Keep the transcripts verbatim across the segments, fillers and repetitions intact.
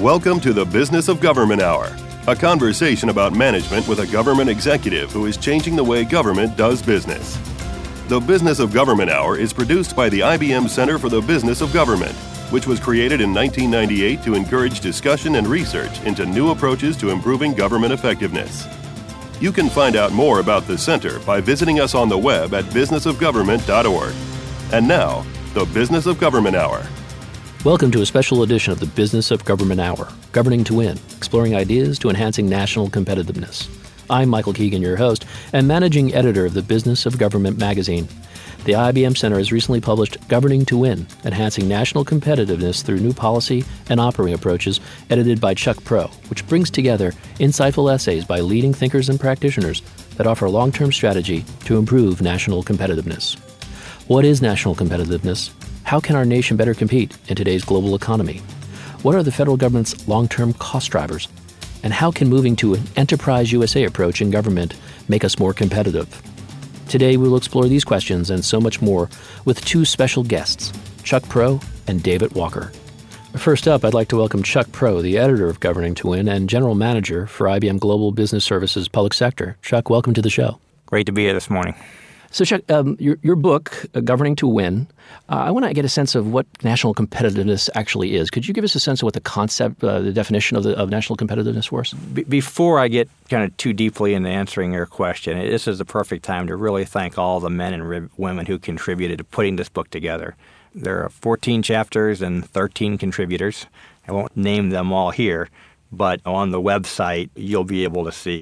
Welcome to the Business of Government Hour, a conversation about management with a government executive who is changing the way government does business. The Business of Government Hour is produced by the I B M Center for the Business of Government, which was created in nineteen ninety-eight to encourage discussion and research into new approaches to improving government effectiveness. You can find out more about the center by visiting us on the web at business of government dot org. And now, the Business of Government Hour. Welcome to a special edition of the Business of Government Hour, Governing to Win, exploring ideas to enhancing national competitiveness. I'm Michael Keegan, your host, and managing editor of the Business of Government magazine. The I B M Center has recently published Governing to Win, Enhancing National Competitiveness Through New Policy and Operating Approaches, edited by Chuck Prow, which brings together insightful essays by leading thinkers and practitioners that offer a long-term strategy to improve national competitiveness. What is national competitiveness? How can our nation better compete in today's global economy? What are the federal government's long-term cost drivers? And how can moving to an Enterprise U S A approach in government make us more competitive? Today, we will explore these questions and so much more with two special guests, Chuck Prow and David Walker. First up, I'd like to welcome Chuck Prow, the editor of Governing to Win and general manager for I B M Global Business Services Public Sector. Chuck, welcome to the show. Great to be here this morning. So, Chuck, um, your, your book, uh, Governing to Win, uh, I want to get a sense of what national competitiveness actually is. Could you give us a sense of what the concept, uh, the definition of, the, of national competitiveness for us? Be- before I get kind of too deeply into answering your question, this is the perfect time to really thank all the men and re- women who contributed to putting this book together. There are fourteen chapters and thirteen contributors. I won't name them all here, but on the website you'll be able to see.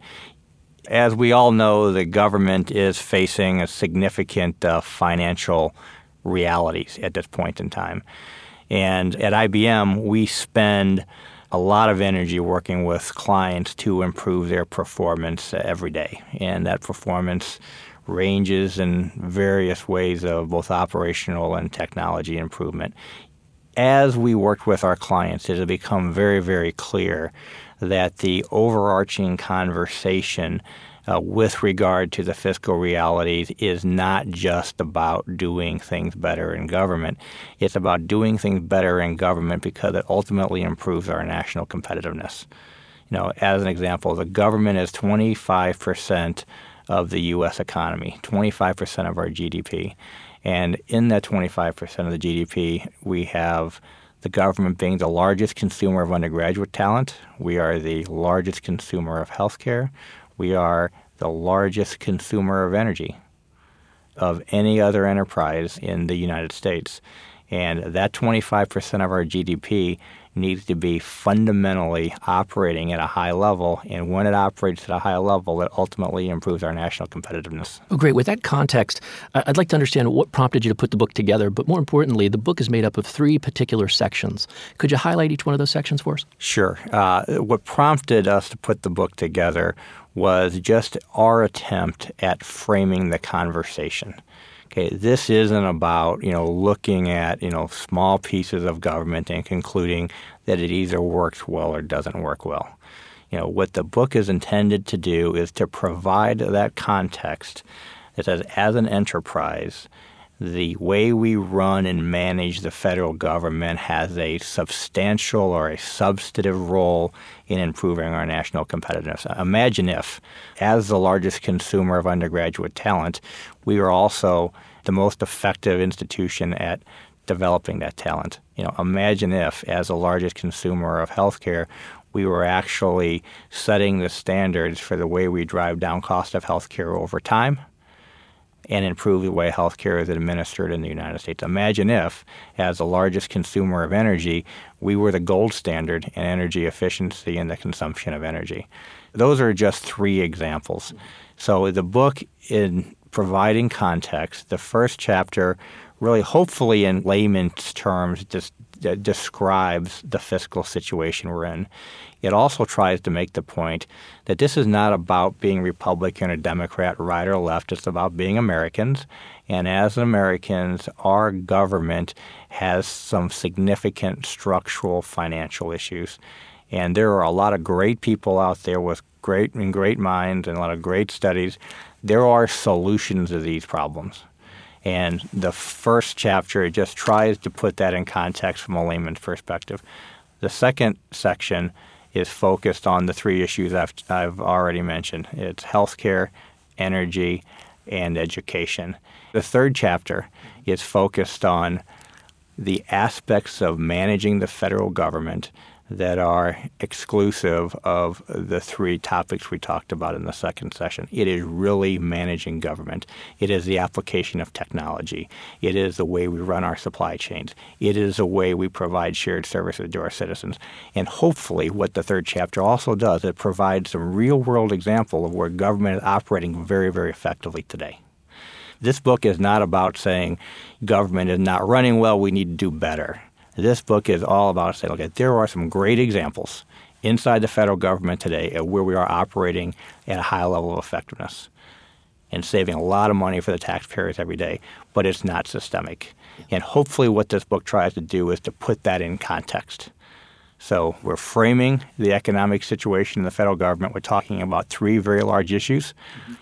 As we all know, the government is facing a significant uh, financial realities at this point in time. And at I B M, we spend a lot of energy working with clients to improve their performance every day. And that performance ranges in various ways of both operational and technology improvement. As we worked with our clients, it has become very, very clear that the overarching conversation uh, with regard to the fiscal realities is not just about doing things better in government. It's about doing things better in government because it ultimately improves our national competitiveness. You know, as an example, the government is twenty-five percent of the U S economy, twenty-five percent of our G D P. And in that twenty-five percent of the G D P, we have the government being the largest consumer of undergraduate talent. We are the largest consumer of healthcare. We are the largest consumer of energy of any other enterprise in the United States. And that twenty-five percent of our G D P needs to be fundamentally operating at a high level. And when it operates at a high level, it ultimately improves our national competitiveness. Oh, great. With that context, I'd like to understand what prompted you to put the book together. But more importantly, the book is made up of three particular sections. Could you highlight each one of those sections for us? Sure. Uh, what prompted us to put the book together was just our attempt at framing the conversation. Okay, this isn't about, you know, looking at, you know, small pieces of government and concluding that it either works well or doesn't work well. You know, what the book is intended to do is to provide that context that says, as an enterprise, the way we run and manage the federal government has a substantial or a substantive role in improving our national competitiveness. Imagine if, as the largest consumer of undergraduate talent, we were also the most effective institution at developing that talent. You know, imagine if, as the largest consumer of healthcare, we were actually setting the standards for the way we drive down cost of healthcare over time and improve the way healthcare is administered in the United States. Imagine if, as the largest consumer of energy, we were the gold standard in energy efficiency and the consumption of energy. Those are just three examples. So the book, in providing context, the first chapter really, hopefully in layman's terms, just uh, describes the fiscal situation we're in. It also tries to make the point that this is not about being Republican or Democrat, right or left. It's about being Americans. And as Americans, our government has some significant structural financial issues. And there are a lot of great people out there with great and great minds and a lot of great studies. There are solutions to these problems. And the first chapter just tries to put that in context from a layman's perspective. The second section is focused on the three issues I've, I've already mentioned. It's healthcare, energy, and education. The third chapter is focused on the aspects of managing the federal government that are exclusive of the three topics we talked about in the second session. It is really managing government. It is the application of technology. It is the way we run our supply chains. It is the way we provide shared services to our citizens. And hopefully what the third chapter also does, it provides some real-world example of where government is operating very, very effectively today. This book is not about saying government is not running well, we need to do better. This book is all about saying, okay, there are some great examples inside the federal government today of where we are operating at a high level of effectiveness and saving a lot of money for the taxpayers every day, but it's not systemic. And hopefully what this book tries to do is to put that in context. So we're framing the economic situation in the federal government. We're talking about three very large issues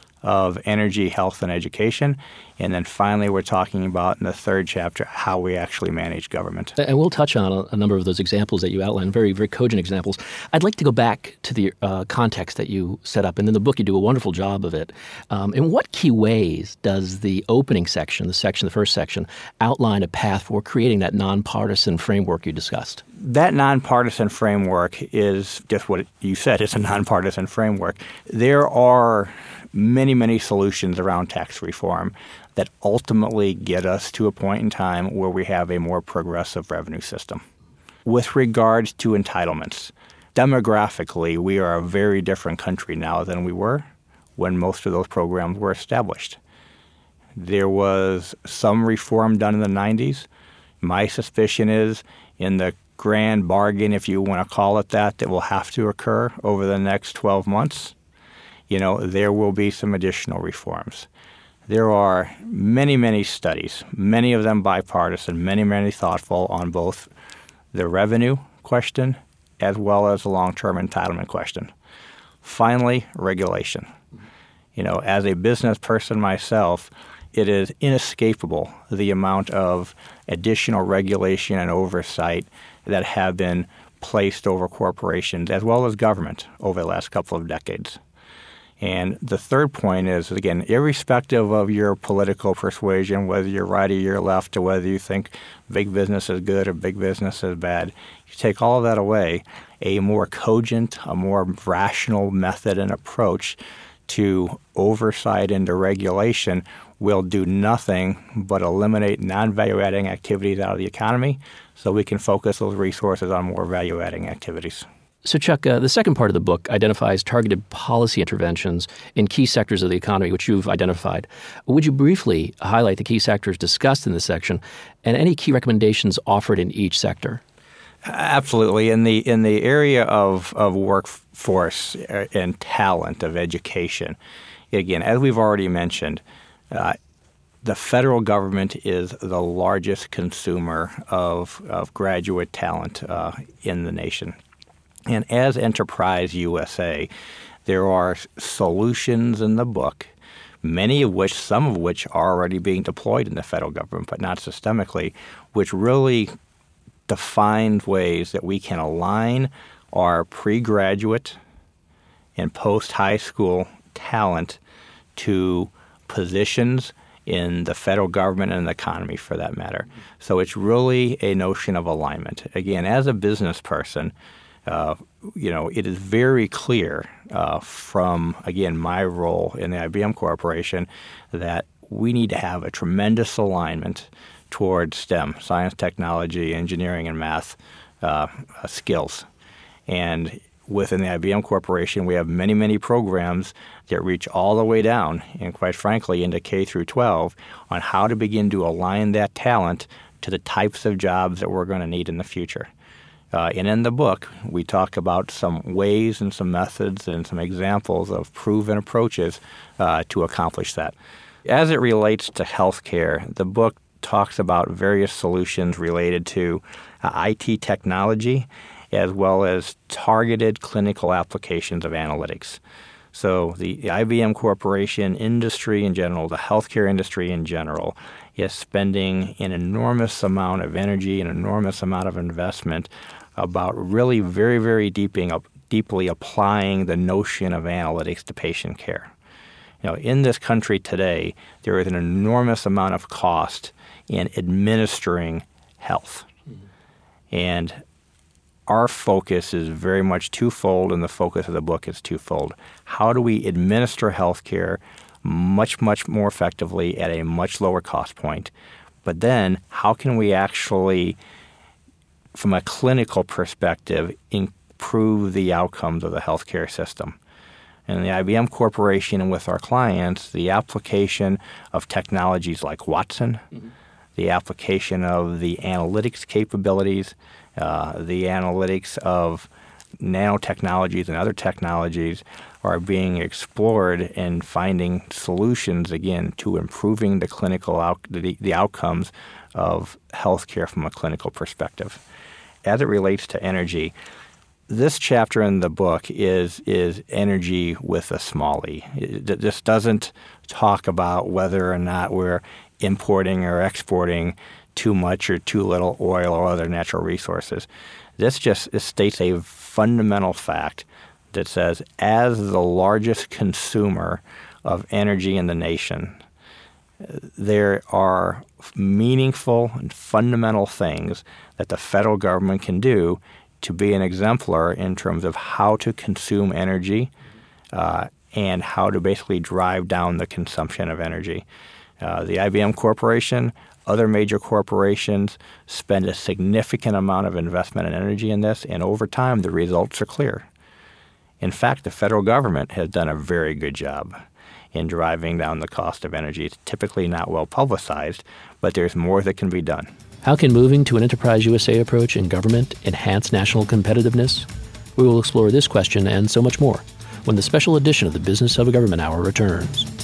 of energy, health, and education. And then finally, we're talking about in the third chapter how we actually manage government. And we'll touch on a, a number of those examples that you outlined, very, very cogent examples. I'd like to go back to the uh, context that you set up. And in the book, you do a wonderful job of it. Um, in what key ways does the opening section, the section, the first section, outline a path for creating that nonpartisan framework you discussed? That nonpartisan framework is just what you said. It's a nonpartisan framework. There are many, many solutions around tax reform that ultimately get us to a point in time where we have a more progressive revenue system. With regards to entitlements, demographically, we are a very different country now than we were when most of those programs were established. There was some reform done in the nineties. My suspicion is in the grand bargain, if you want to call it that, that will have to occur over the next twelve months, you know, there will be some additional reforms. There are many, many studies, many of them bipartisan, many, many thoughtful on both the revenue question as well as the long-term entitlement question. Finally, regulation. You know, as a business person myself, it is inescapable the amount of additional regulation and oversight that have been placed over corporations as well as government over the last couple of decades. And the third point is, again, irrespective of your political persuasion, whether you're right or you're left, or whether you think big business is good or big business is bad, you take all of that away, a more cogent, a more rational method and approach to oversight and to regulation will do nothing but eliminate non-value-adding activities out of the economy so we can focus those resources on more value-adding activities. So, Chuck, uh, the second part of the book identifies targeted policy interventions in key sectors of the economy, which you've identified. Would you briefly highlight the key sectors discussed in this section and any key recommendations offered in each sector? Absolutely. In the in the area of, of workforce and talent, of education, again, as we've already mentioned, uh, the federal government is the largest consumer of, of graduate talent uh, in the nation. And as Enterprise U S A, there are solutions in the book, many of which, some of which are already being deployed in the federal government, but not systemically, which really define ways that we can align our pre-graduate and post-high school talent to positions in the federal government and the economy, for that matter. So it's really a notion of alignment. Again, as a business person, Uh, you know, it is very clear uh, from, again, my role in the I B M Corporation that we need to have a tremendous alignment towards STEM, science, technology, engineering, and math uh, uh, skills. And within the I B M Corporation, we have many, many programs that reach all the way down, and quite frankly, into K through twelve on how to begin to align that talent to the types of jobs that we're going to need in the future. Uh, and in the book, we talk about some ways and some methods and some examples of proven approaches uh, to accomplish that. As it relates to healthcare, the book talks about various solutions related to uh, I T technology as well as targeted clinical applications of analytics. So the I B M Corporation industry in general, the healthcare industry in general, is spending an enormous amount of energy, an enormous amount of investment about really very, very deeping, deeply applying the notion of analytics to patient care. You know, in this country today, there is an enormous amount of cost in administering health. Mm-hmm. And our focus is very much twofold, and the focus of the book is twofold. How do we administer healthcare much, much more effectively at a much lower cost point? But then how can we actually, from a clinical perspective, improve the outcomes of the healthcare system? And the I B M Corporation and with our clients, the application of technologies like Watson, mm-hmm. the application of the analytics capabilities, uh, the analytics of nanotechnologies and other technologies are being explored and finding solutions, again, to improving the clinical out- the, the outcomes of healthcare from a clinical perspective. As it relates to energy, this chapter in the book is is energy with a small e. It, this doesn't talk about whether or not we're importing or exporting too much or too little oil or other natural resources. This just it states a fundamental fact that says, as the largest consumer of energy in the nation, there are meaningful and fundamental things that the federal government can do to be an exemplar in terms of how to consume energy uh, and how to basically drive down the consumption of energy. Uh, the I B M Corporation, other major corporations spend a significant amount of investment in energy in this, and over time the results are clear. In fact, the federal government has done a very good job in driving down the cost of energy. It's typically not well publicized, but there's more that can be done. How can moving to an Enterprise U S A approach in government enhance national competitiveness? We will explore this question and so much more when the special edition of the Business of Government Hour returns.